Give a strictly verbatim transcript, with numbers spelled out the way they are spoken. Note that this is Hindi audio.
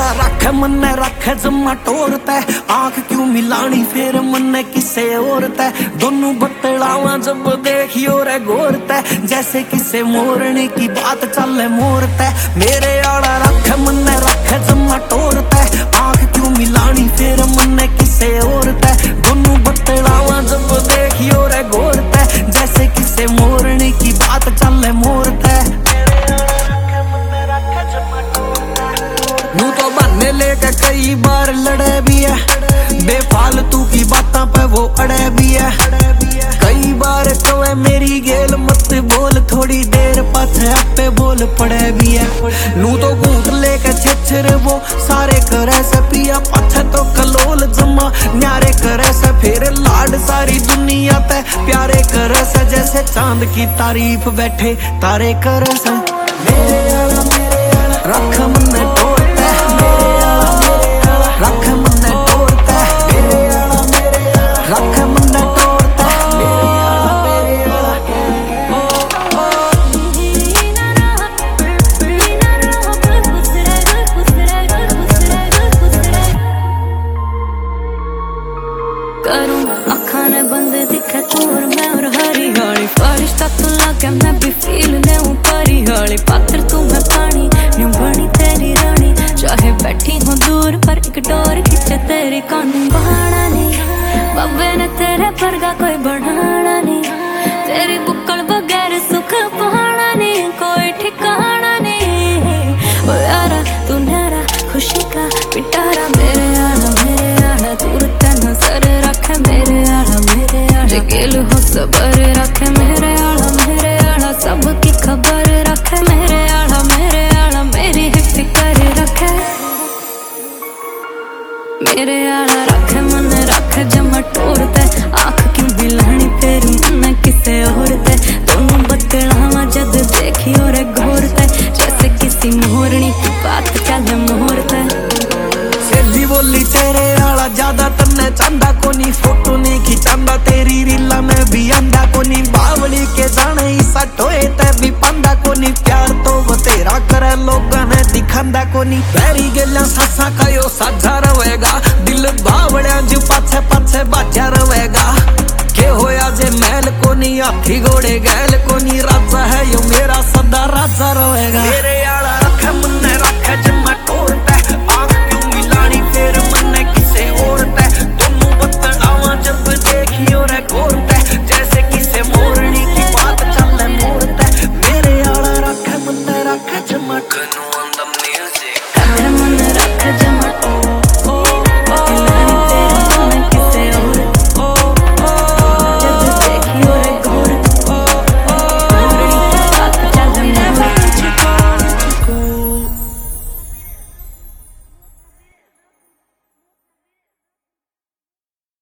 आला रख मन्ने रख जम्मा टोरता है, आंख क्यों मिलानी फिर मन्ने किसे और तै, दोनों बतलावा जब देखियो रे गोरता है, जैसे किसे मोरने की बात चले मोरता है। मेरे आला रख मन्ने रख जम्मा टोरता है, आंख क्यों मिलानी फिर मन्ने किसे और तै, दोनों बतलावा जब देखियो रे गोरता है, जैसे किसे मोरने की बात चले मोरता है। नू तो बहाने लेके कई बार लड़े भी है, बेफालतू की बातों पे वो अड़े भी है, कई बार कवे मेरी गेल मत बोल, थोड़ी देर पाछे आपे बोल पड़े भी है। नू तो घूट लेके छेछर वो सारे करे से पिया, पाछे तो कलोल जमा न्यारे करे से, फिर लाड सारी दुनिया ते प्यारे करे से, जैसे चांद की तारीफ बैठे तारे करे से। मेरे आला मेरे आला रख मन्ने टोरता है, मेरे आला मेरे आला रख मन्ने टोरता है, मेरे आला मेरे आला रख मन्ने टोरता है, मेरे आला मेरे आला। करूं अखा ने बंद दिखे तू और मैं और हरियाली, फरिश्ता तू लगे मैं भी फील ले हूं परियाली, पात्र तू मैं पानी न्यू बनी तेरी रानी, चाहे बैठी हूं दूर पर एक डोर खींचे तेरी कानून बहाना नहीं, बाबे ने तेरे परगा कोई बढ़ाना नहीं, तेरी बुक्कड़ बगैर सुख पाना नहीं, कोई ठिकाना नहीं। ओ यारा तू न्यारा खुशी का पिटारा, मेरे आला मेरे आला दूर तेन सर रखे, मेरे आला मेरे आला गेल हो सबर रखे, मेरे आला मेरे आला सबकी खबर रखे, मेरे आला मेरे आला मेरी ही फिक्र रखे, मेरे आला रखे मन रखे जमा टोरता है, आंख क्यों बिलानी फिर मन किसे और तै, दोनों बतलावा जद देखी और घोरता है, जैसे किसी मोरनी की बात चल मोरता है। सहेली बोली तेरे आला ज्यादा तन्ने चांदा कोनी, फोटो नहीं खिंचांदा तेरी रीला में भी आंदा कोनी, बावली के जाने ही सट होए ते भी पांदा कोनी, प्यार तो बतेरा करे लोगां ने दिखांदा कोनी, पैरी गेला सासा कायो साझा रवेगा, दिल बावड़िया जो पाछे पाछे बाजा रवेगा, के होया जे महल कोनी हाथी घोड़े गैल कोनी, राजा है यो मेरा सदा राजा रहेगा। मेरे आला